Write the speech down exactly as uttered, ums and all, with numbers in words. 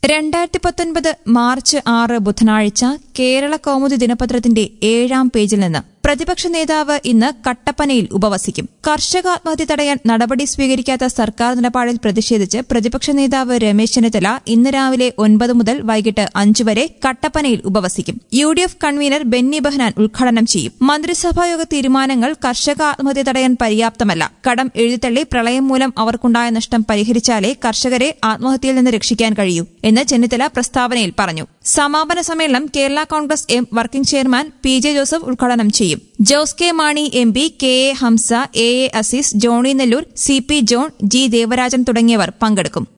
രണ്ടായിരത്തി പത്തൊൻപത് മാർച്ച് ആറ് ബുധനാഴ്ച കേരള കൗമുദി ദിനപത്രത്തിന്റെ ഏഴാം പേജിൽ നിന്ന് പ്രതിപക്ഷ നേതാവ് ഇന്ന് കട്ടപ്പനയിൽ ഉപവസിക്കും. കർഷക ആത്മഹത്യ തടയാൻ നടപടി സ്വീകരിക്കാത്ത സർക്കാർ നിലപാടിൽ പ്രതിഷേധിച്ച് പ്രതിപക്ഷ നേതാവ് രമേശ് ചെന്നിത്തല ഇന്ന് രാവിലെ ഒൻപത് മുതൽ വൈകിട്ട് അഞ്ചു വരെ കട്ടപ്പനയിൽ ഉപവസിക്കും. U D F convener Benny Behanan ഉദ്ഘാടനം ചെയ്യും. മന്ത്രിസഭായോഗ തീരുമാനങ്ങൾ കർഷക ആത്മഹത്യ തടയാൻ പര്യാപ്തമല്ല. കടം എഴുതിത്തള്ളി പ്രളയം മൂലം അവർക്കുണ്ടായ നഷ്ടം പരിഹരിച്ചാലേ കർഷകരെ ആത്മഹത്യയിൽ നിന്ന് രക്ഷിക്കാൻ കഴിയൂ എന്ന് ചെന്നിത്തല പ്രസ്താവനയിൽ പറഞ്ഞു. സമാപന സമ്മേളനം Kerala Congress M working chairman P J Joseph ഉദ്ഘാടനം ചെയ്യും. Jose K Mani M P, K A Hamza, A A Azeez, Johnny Nellore, C P John, G Devarajan തുടങ്ങിയവർ പങ്കെടുക്കും.